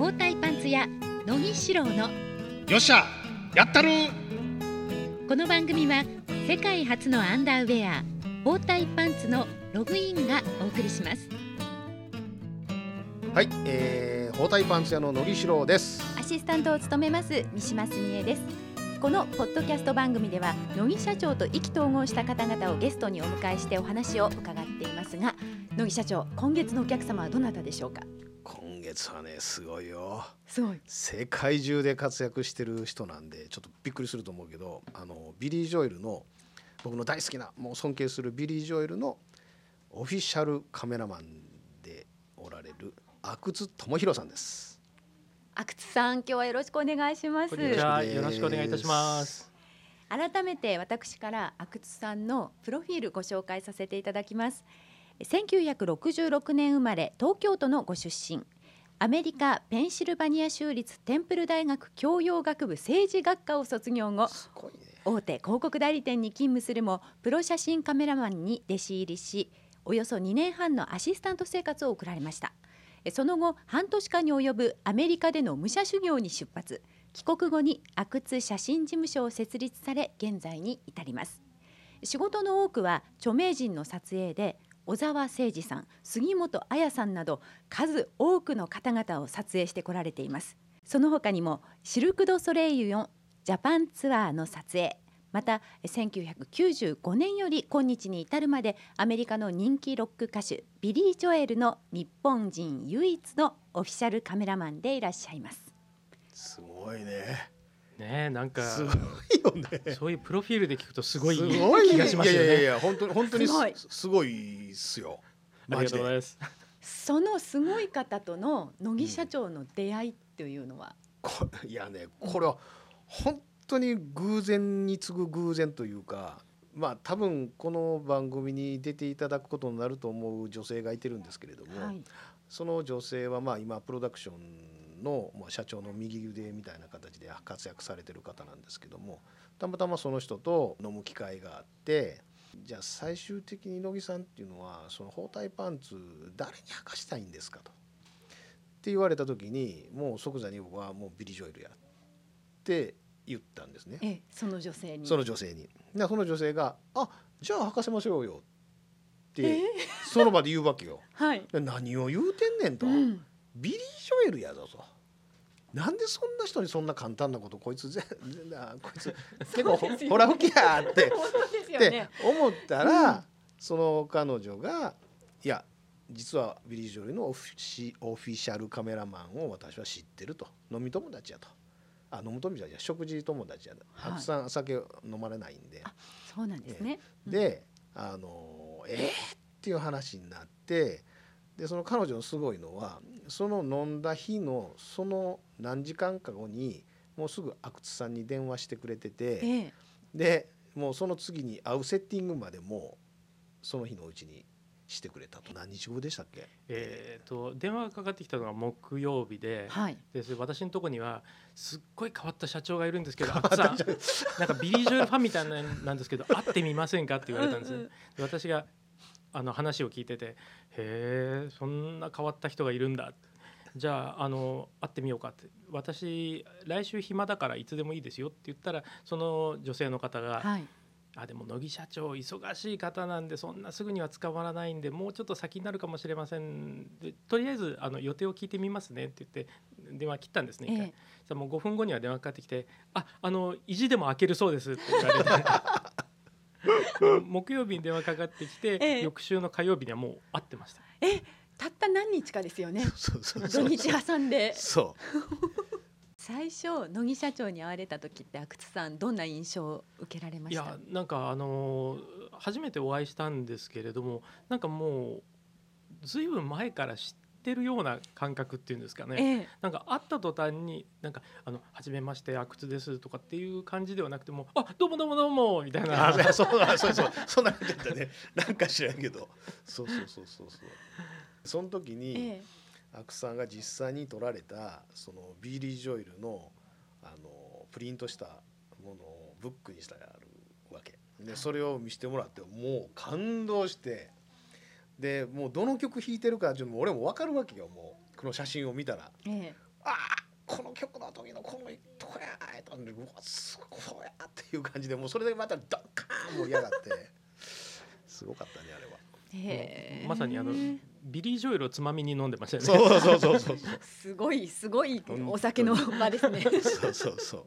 包帯パンツ屋乃木志郎のよっしゃやったる。 この番組は世界初のアンダーウェア包帯パンツのログインがお送りします。 はい、包帯パンツ屋の乃木志郎です。 アシスタントを務めます三島澄江です。このポッドキャスト番組では乃木社長と意気投合した方々をゲストにお迎えしてお話を伺っていますが、乃木社長、今月のお客様はどなたでしょうか？ 今月はね、すごいよ。 すごい。 世界中で活躍してる人なんでちょっとびっくりすると思うけど、ビリー・ジョエルの、僕の大好きな、もう尊敬するビリー・ジョエルのオフィシャルカメラマンでおられる阿久津智弘さんです。 阿久津さん、今日はよろしくお願いします。 こんにちは、よろしくお願いいたします。 改めて私から阿久津さんのプロフィールご紹介させていただきます。1966年生まれ、東京都のご出身。アメリカペンシルバニア州立テンプル大学教養学部政治学科を卒業後、大手広告代理店に勤務するもプロ写真カメラマンに弟子入りし、およそ2年半のアシスタント生活を送られました。その後半年間に及ぶアメリカでの武者修行に出発。帰国後に阿久津写真事務所を設立され、現在に至ります。仕事の多くは著名人の撮影で、小沢誠二さん、杉本彩さんなど数多くの方々を撮影してこられています。その他にもシルク・ドゥ・ソレイユのジャパンツアーの撮影、また1995年より今日に至るまでアメリカの人気ロック歌手ビリー・ジョエルの日本人唯一のオフィシャルカメラマンでいらっしゃいます。 すごいね。 ねえ、なんかすごいよね。 そういうプロフィールで聞くとすごいすごい気がしますよね。 いや本当にすごいっすよ。 ありがとうございます。 そのすごい方との乃木社長の出会いというのは、 いやね、これは本当に偶然に次ぐ偶然というか、多分この番組に出ていただくことになると思う女性がいてるんですけれども、 はい、 その女性は今プロダクションの社長の右腕みたいな形で活躍されてる方なんですけども、たまたまその人と飲む機会があって、じゃあ最終的に乃木さんっていうのはその包帯パンツ誰に履かしたいんですかとって言われた時に、もう即座に僕はもうビリー・ジョエルやって言ったんですね。 その女性に。 その女性がじゃあ履かせましょうよってその場で言うわけよ。 はい、 何を言うてんねんと、ビリー・ジョエルやぞと、なんでそんな人にそんな簡単なことこいつ結構ほら吹きやってって思ったら、その彼女がいや実はビリー・ジョエルのオフィシャルカメラマンを私は知ってると、飲み友達やと、飲む友達じゃ食事友達や、たくさん酒飲まれないんで。 そうなんですね。 でっていう話になって、でその彼女のすごいのは、その飲んだ日のその何時間か後にもうすぐ阿久津さんに電話してくれてて、でもうその次に会うセッティングまでもその日のうちにしてくれたと。何日後でしたっけ？ 電話がかかってきたのが木曜日で、で私のところにはすっごい変わった社長がいるんですけど、阿久津さんなんかビリー・ジョエルファンみたいなんですけど会ってみませんかって言われたんです。で私が話を聞いてて、へえ、そんな変わった人がいるんだ、じゃあ会ってみようかって、私来週暇だからいつでもいいですよって言ったら、その女性の方が、でも乃木社長忙しい方なんでそんなすぐには捕まらないんで、もうちょっと先になるかもしれませんで、とりあえず予定を聞いてみますねって言って電話切ったんですね。一回じゃもう5分後には電話かかってきて、意地でも開けるそうですって言われて木曜日に電話かかってきて、翌週の火曜日にはもう会ってました。 たった何日かですよね。土日挟んで。最初乃木社長に会われた時って阿久津さんどんな印象を受けられました？ いやなんか初めてお会いしたんですけれども、なんかもうずいぶん前から知ってるような感覚っていうんですかね、なんか会った途端になんか初めまして阿久津ですとかっていう感じではなくても、どうもどうもどうもみたいなそうそんな感じだったね。なんか知らんけどそうその時に、阿久津さんが実際に撮られたそのビリー・ジョエルのプリントしたものをブックにしてあるわけで、それを見せてもらってもう感動して、でもうどの曲弾いてるか俺も分かるわけよ。もうこの写真を見たら、 この曲の時のこのとこやとうわすごいやっていう感じでもうそれでまたドッカーン盛り上がってすごかったねあれは。 まさにビリー・ジョエルをつまみに飲んでましたね。 そうすごいお酒の場ですね。 そう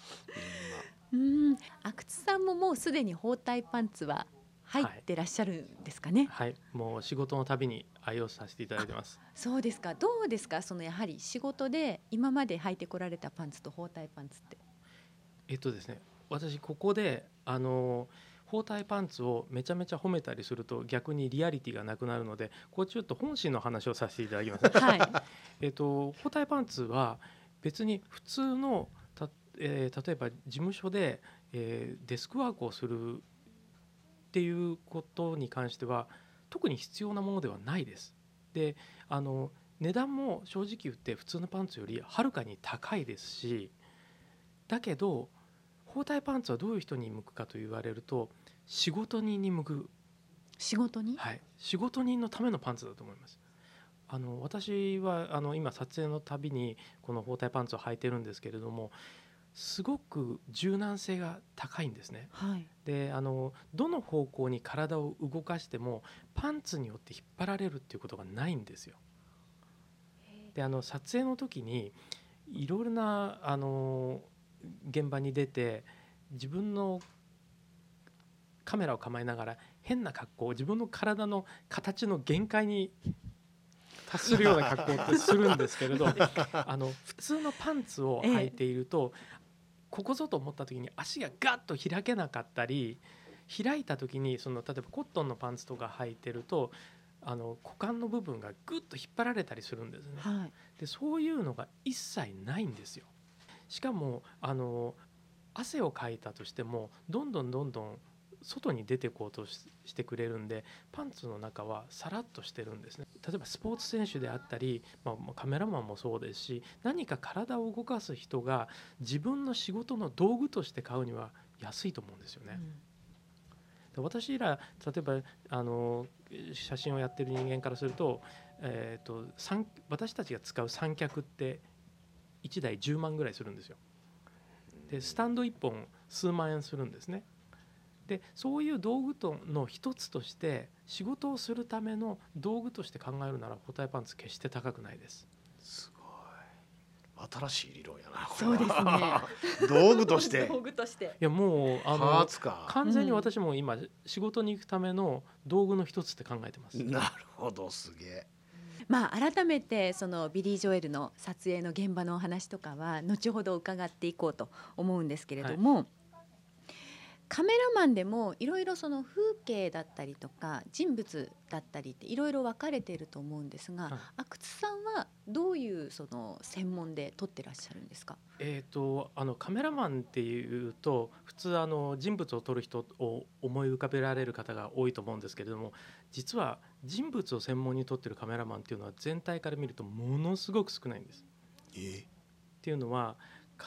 阿久津さんももうすでに包帯パンツは入ってらっしゃるんですかね。 はい、もう仕事のたびに愛用させていただいてます。 そうですか。どうですか、そのやはり仕事で今まで履いてこられたパンツと包帯パンツって。 ですね、私ここで包帯パンツをめちゃめちゃ褒めたりすると逆にリアリティがなくなるので、これちょっと本心の話をさせていただきます、 はい包帯パンツは別に普通の例えば事務所で、デスクワークをするっていうことに関しては特に必要なものではないです。で値段も正直言って普通のパンツよりはるかに高いですし、だけど包帯パンツはどういう人に向くかと言われると仕事人に向く。 仕事人？ はい、仕事人のためのパンツだと思います。私は今撮影のたびにこの包帯パンツを履いてるんですけれども、すごく柔軟性が高いんですね。 はい、 でどの方向に体を動かしてもパンツによって引っ張られるっていうことがないんですよ。で撮影の時にいろいろな現場に出て自分のカメラを構えながら変な格好、自分の体の形の限界に達するような格好ってするんですけれど普通のパンツを履いていると、ここぞと思った時に足がガッと開けなかったり、開いた時に例えばコットンのパンツとか履いてると股間の部分がグッと引っ張られたりするんですね。 はい、 でそういうのが一切ないんですよ。しかも汗をかいたとしてもどんどん外に出てこうとしてくれるんで、パンツの中はさらっとしてるんですね。例えばスポーツ選手であったり、カメラマンもそうですし、何か体を動かす人が自分の仕事の道具として買うには安いと思うんですよね。で私ら例えば写真をやってる人間からすると、私たちが使う三脚って1台10万ぐらいするんですよ。でスタンド1本数万円するんですね。でそういう道具の一つとして仕事をするための道具として考えるなら包帯パンツ決して高くないです。 すごい新しい理論やな。 そうですね道具として道具として、 いやもうパーツか。 完全に私も今仕事に行くための道具の一つって考えてます。 なるほど、すげえ。 改めてそのビリー・ジョエルの撮影の現場のお話とかは後ほど伺っていこうと思うんですけれども、カメラマンでもいろいろその風景だったりとか人物だったりっていろいろ分かれていると思うんですが、阿久津さんはどういうその専門で撮ってらっしゃるんですか？ カメラマンっていうと普通人物を撮る人を思い浮かべられる方が多いと思うんですけれども、実は人物を専門に撮ってるカメラマンっていうのは全体から見るとものすごく少ないんです。っていうのは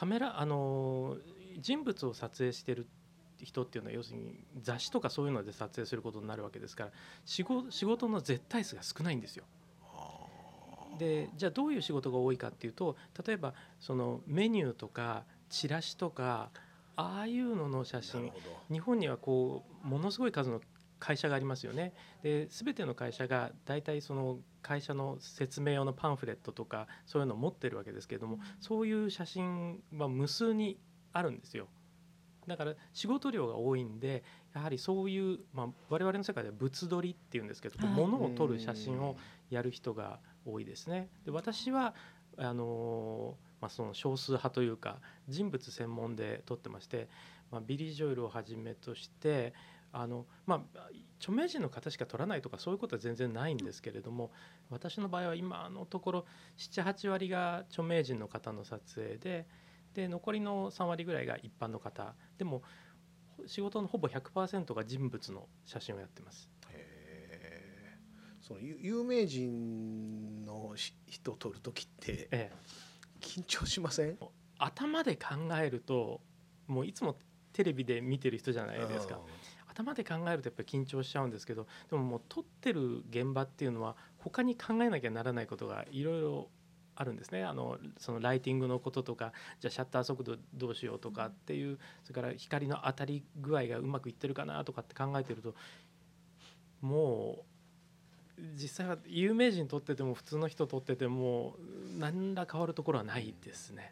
人物を撮影してる人っていうのは要するに雑誌とかそういうので撮影することになるわけですから、仕事の絶対数が少ないんですよ。でじゃあどういう仕事が多いかっていうと、例えばそのメニューとかチラシとかああいうのの写真、日本にはものすごい数の会社がありますよね。で全ての会社がだいたいその会社の説明用のパンフレットとかそういうのを持ってるわけですけれども、そういう写真は無数にあるんですよ。だから仕事量が多いんで、やはりそういう、我々の世界では物撮りっていうんですけど、物を撮る写真をやる人が多いですね。で私はその少数派というか人物専門で撮ってまして、ビリー・ジョエルをはじめとして著名人の方しか撮らないとかそういうことは全然ないんですけれども、私の場合は今のところ 7,8 割が著名人の方の撮影で残りの3割ぐらいが一般の方でも仕事のほぼ 100% が人物の写真をやってます。 その有名人の人を撮るときって緊張しません？ 頭で考えるともういつもテレビで見てる人じゃないですか。頭で考えるとやっぱり緊張しちゃうんですけど、でももう撮ってる現場っていうのは他に考えなきゃならないことがいろいろあるんですね。そのライティングのこととか、じゃあシャッター速度どうしようとかっていう、それから光の当たり具合がうまくいってるかなとかって考えてると、もう実際は有名人撮ってても普通の人撮ってても何ら変わるところはないですね。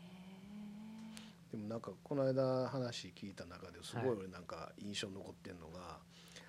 でもなんかこの間話聞いた中ですごい俺なんか印象に残ってるのが、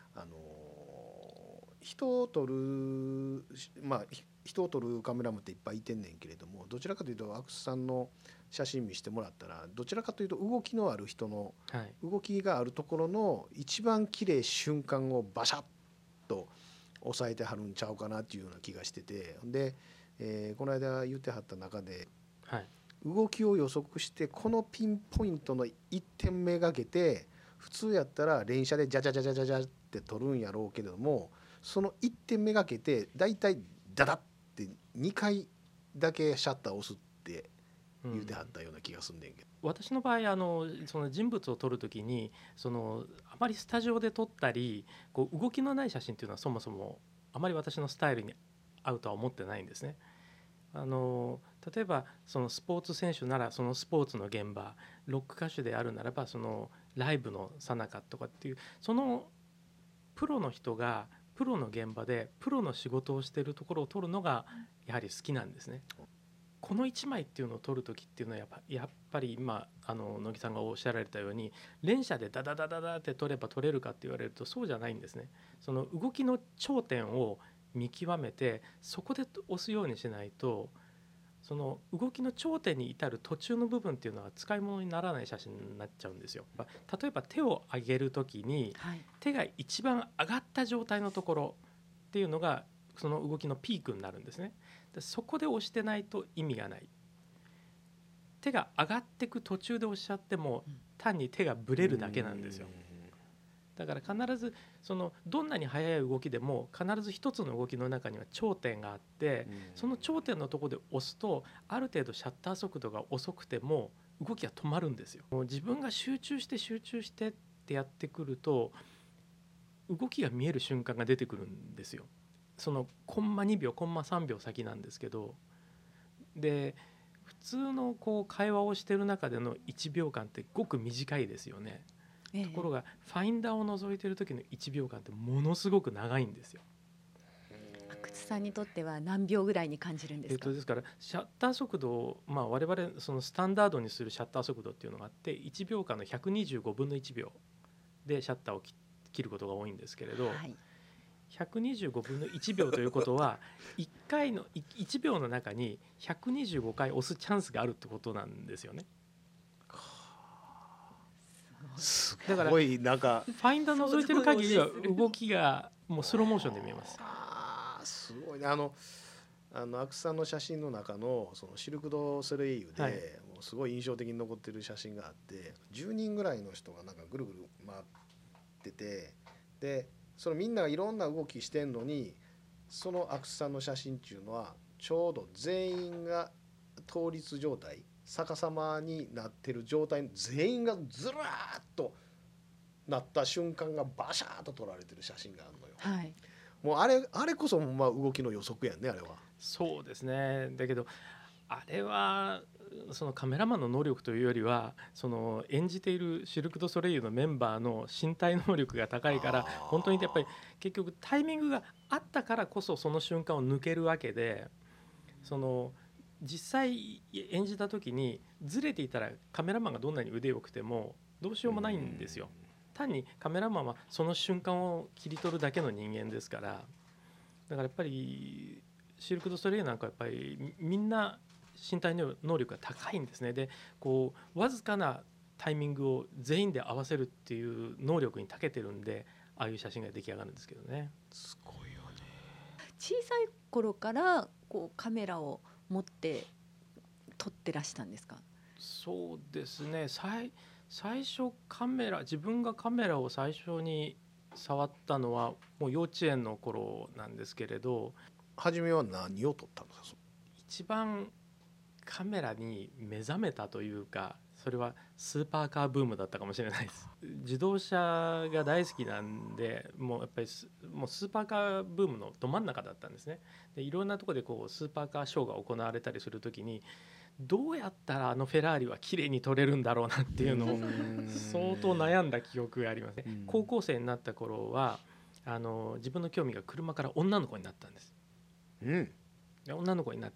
人を撮る人を撮るカメラマンっていっぱいいてんねんけれども、どちらかというと阿久津さんの写真見してもらったらどちらかというと動きのある人の、動きがあるところの一番綺麗瞬間をバシャッと抑えてはるんちゃうかなっていうような気がしてて、で、この間言ってはった中で、動きを予測してこのピンポイントの1点めがけて、普通やったら連写でジャジャジャジャジャジャって撮るんやろうけれども、その1点めがけてだいたいダダって2回だけシャッターを押すって言うてはったような気がすんねんけど、 私の場合その人物を撮るときにあまりスタジオで撮ったりこう動きのない写真っていうのはそもそもあまり私のスタイルに合うとは思ってないんですね。例えばそのスポーツ選手ならそのスポーツの現場、ロック歌手であるならばそのライブの最中とかっていう、そのプロの人がプロの現場でプロの仕事をしているところを撮るのがやはり好きなんですね。この1枚っていうのを撮るときっていうのはやっぱり今乃木さんがおっしゃられたように連写でダダダダダって撮れば撮れるかって言われるとそうじゃないんですね。その動きの頂点を見極めてそこで押すようにしないと、その動きの頂点に至る途中の部分っていうのは使い物にならない写真になっちゃうんですよ。例えば手を上げるときに、手が一番上がった状態のところっていうのがその動きのピークになるんですね。でそこで押してないと意味がない。手が上がっていく途中で押しちゃっても単に手がブレるだけなんですよ。だから必ずそのどんなに速い動きでも必ず一つの動きの中には頂点があって、その頂点のところで押すとある程度シャッター速度が遅くても動きが止まるんですよ。もう自分が集中してってやってくると動きが見える瞬間が出てくるんですよ。そのコンマ2秒コンマ3秒先なんですけど、で普通のこう会話をしている中での1秒間ってごく短いですよね。ところがファインダーを覗いている時の1秒間ってものすごく長いんですよ。 阿久津さんにとっては何秒ぐらいに感じるんですか？ ですからシャッター速度を、我々そのスタンダードにするシャッター速度っていうのがあって、1秒間の125分の1秒でシャッターを切ることが多いんですけれど、125分の1秒ということは1秒の中に125回押すチャンスがあるってことなんですよね。だからファインダー覗いてる限りは動きがもうスローモーションで見えます。 すごいね。阿久津さんの写真の中のそのシルク・ドゥ・ソレイユで、もうすごい印象的に残ってる写真があって、10人ぐらいの人がなんかぐるぐる回ってて、でそのみんながいろんな動きしてんのに、その阿久津さんの写真っていうのはちょうど全員が倒立状態、逆さまになってる状態、全員がずらーっとなった瞬間がバシャーっと撮られてる写真があるのよ。もうあれこそ動きの予測やんね、あれは。 そうですね。だけどあれはそのカメラマンの能力というよりは、その演じているシルク・ドゥ・ソレイユのメンバーの身体能力が高いから、本当にやっぱり結局タイミングがあったからこそその瞬間を抜けるわけで、その実際演じた時にずれていたらカメラマンがどんなに腕良くてもどうしようもないんですよ。単にカメラマンはその瞬間を切り取るだけの人間ですから。だからやっぱりシルク・ドゥ・ソレイユなんかやっぱりみんな身体能力が高いんですね。でこうわずかなタイミングを全員で合わせるっていう能力に長けてるんで、ああいう写真が出来上がるんですけどね。 すごいよね。 小さい頃からこうカメラを持って撮ってらしたんですか？ そうですね。最初自分がカメラを最初に触ったのはもう幼稚園の頃なんですけれど。 初めは何を撮ったんですか？ 一番カメラに目覚めたというか、 それはスーパーカーブームだったかもしれないです。自動車が大好きなんで、もうやっぱりもうスーパーカーブームのど真ん中だったんですね。でいろんなところでこうスーパーカーショーが行われたりするときに、どうやったらあのフェラーリは綺麗に撮れるんだろうなっていうのを相当悩んだ記憶がありますね。高校生になった頃は自分の興味が車から女の子になったんです。で女の子になって、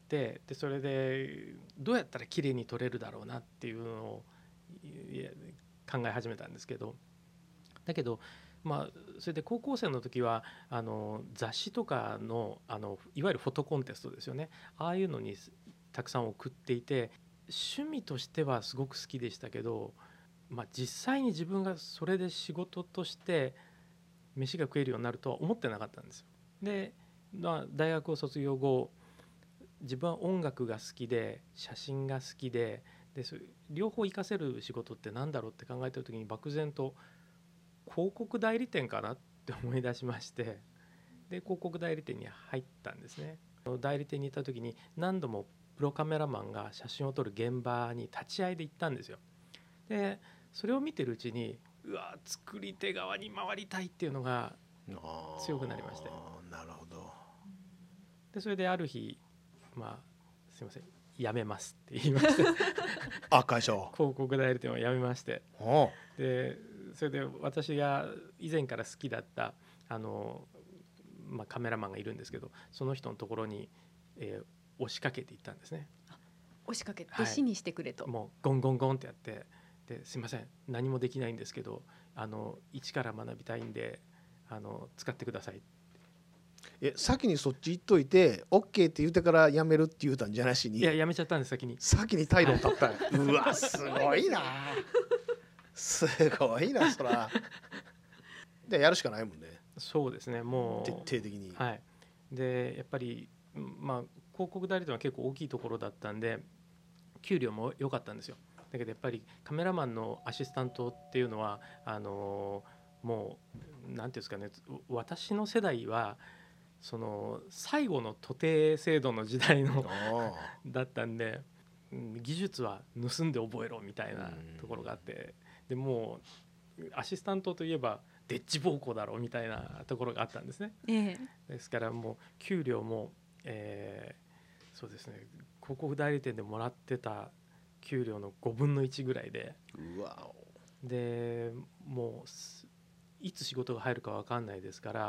でそれでどうやったら綺麗に撮れるだろうなっていうのを考え始めたんですけど、だけどそれで高校生の時は雑誌とかのいわゆるフォトコンテストですよね、ああいうのにたくさん送っていて、趣味としてはすごく好きでしたけど、実際に自分がそれで仕事として飯が食えるようになるとは思ってなかったんですよ。で、大学を卒業後、自分は音楽が好きで写真が好きで、両方活かせる仕事って何だろうって考えてる時に、漠然と広告代理店かなって思い出しまして、で広告代理店に入ったんですね。代理店に行った時に何度もプロカメラマンが写真を撮る現場に立ち会いで行ったんですよ。でそれを見てるうちに、作り手側に回りたいっていうのが強くなりまして。 なるほど。 でそれである日、すいません、辞めますって言いまして会社広告代理店を辞めまして、でそれで私が以前から好きだったカメラマンがいるんですけど、その人のところに、押しかけていったんですね。 押しかけて弟子にしてくれと、 もうゴンゴンゴンってやって、ですいません、何もできないんですけど一から学びたいんで使ってください。 先にそっち行っといて OK って言ってから辞めるって言うたんじゃなしに、 いや辞めちゃったんです。先に態度を取った、うわすごいなすごいな、そらでやるしかないもんね。 そうですね、もう徹底的に。 でやっぱり広告代理店は結構大きいところだったんで、給料も良かったんですよ。だけどやっぱりカメラマンのアシスタントっていうのはもうなんていうんですかね、私の世代はその最後の徒弟制度の時代のだったんで、技術は盗んで覚えろみたいなところがあって、でもうアシスタントといえばデッチ暴行だろうみたいなところがあったんですね。ですからもう給料も、そうですね、広告代理店でもらってた給料の5分の1ぐらいで、でもういつ仕事が入るか分かんないですから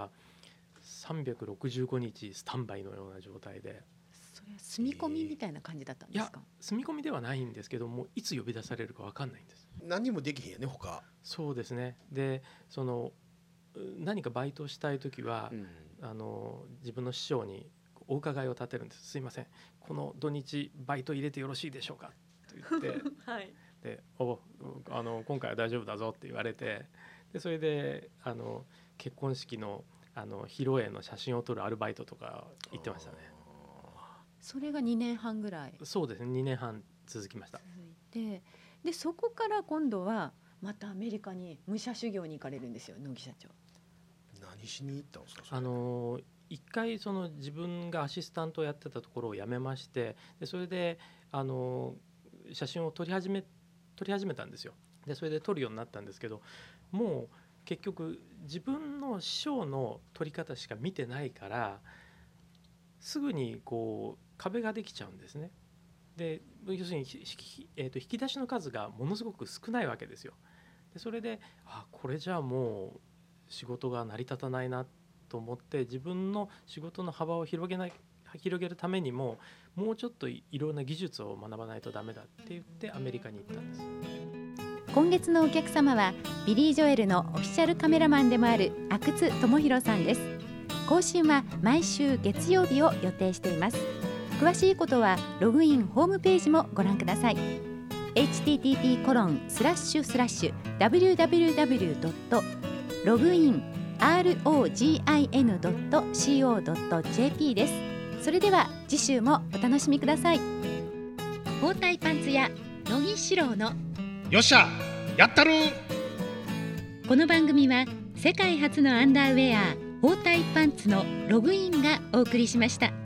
、365日スタンバイのような状態で。 それは住み込みみたいな感じだったんですか？ いや、住み込みではないんですけども、いつ呼び出されるか分かんないんです。 何もできへんやね、他。 そうですね。で何かバイトしたいときは、自分の師匠にお伺いを立てるんです。すいません、この土日バイト入れてよろしいでしょうかと言って、で今回は大丈夫だぞって言われて、でそれで結婚式の披露宴の写真を撮るアルバイトとか行ってましたね。 それが2年半ぐらい。 そうですね、2年半続きました。 続いて、でそこから今度はまたアメリカに武者修行に行かれるんですよ、野木社長。 何しに行ったんですか？ 一回自分がアシスタントをやってたところを辞めまして、でそれで写真を撮り始めたんですよ。でそれで撮るようになったんですけど、もう結局自分の師匠の撮り方しか見てないから、すぐにこう壁ができちゃうんですね。で要するに引き出しの数がものすごく少ないわけですよ。でそれでこれじゃあもう仕事が成り立たないなと思って、自分の仕事の幅を広げるためにももうちょっといろんな技術を学ばないとダメだって言ってアメリカに行ったんです。 今月のお客様はビリー・ジョエルのオフィシャルカメラマンでもある阿久津智弘さんです。更新は毎週月曜日を予定しています。詳しいことはログインホームページもご覧ください。http://www.login.co.jp です。それでは次週もお楽しみください。包帯パンツ屋乃木志郎のよっしゃやったる。 この番組は世界初のアンダーウェア包帯パンツのログインがお送りしました。